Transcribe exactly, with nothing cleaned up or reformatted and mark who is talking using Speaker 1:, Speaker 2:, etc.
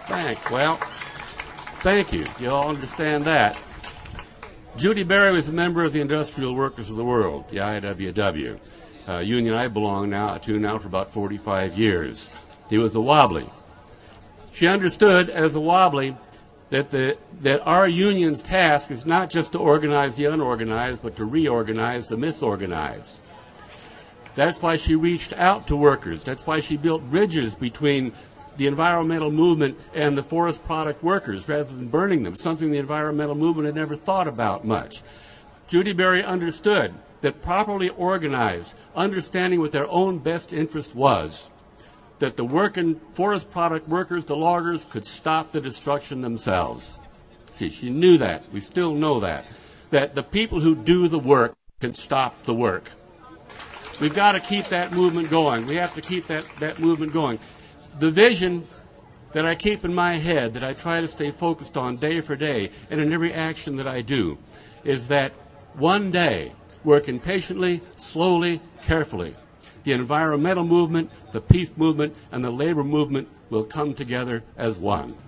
Speaker 1: Thanks. Well, thank you. You all understand that. Judy Berry was a member of the Industrial Workers of the World, the I W W, uh, union I belong now to now for about forty-five years. He was a Wobbly. She understood as a Wobbly that the that our union's task is not just to organize the unorganized, but to reorganize the misorganized. That's why she reached out to workers. That's why she built bridges between the environmental movement and the forest product workers rather than burning them, something the environmental movement had never thought about much. Judy Berry understood that properly organized, understanding what their own best interest was, that the working forest product workers, the loggers, could stop the destruction themselves. See, she knew that. We still know that. That the people who do the work can stop the work. We've got to keep that movement going. We have to keep that, that movement going. The vision that I keep in my head, that I try to stay focused on day for day and in every action that I do, is that one day, working patiently, slowly, carefully, the environmental movement, the peace movement, and the labor movement will come together as one.